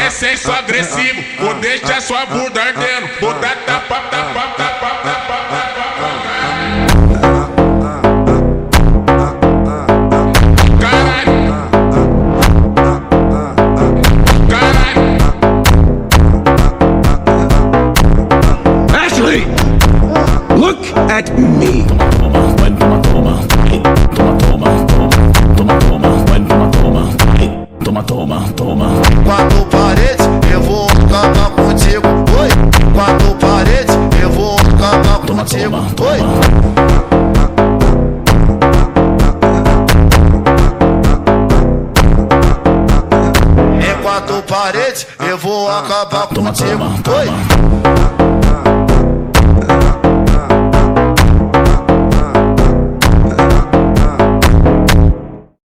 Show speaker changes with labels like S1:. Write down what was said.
S1: fazer sexo agressivo, vou deixar sua bunda ardendo, vou dar tapa, tapa, tapa, tapa, tapa.
S2: Look at me. Toma.
S3: Quatro paredes, eu vou acabar contigo. Oi. Quatro paredes, eu vou acabar contigo. Oi. Em quatro paredes, eu vou acabar contigo. Oi.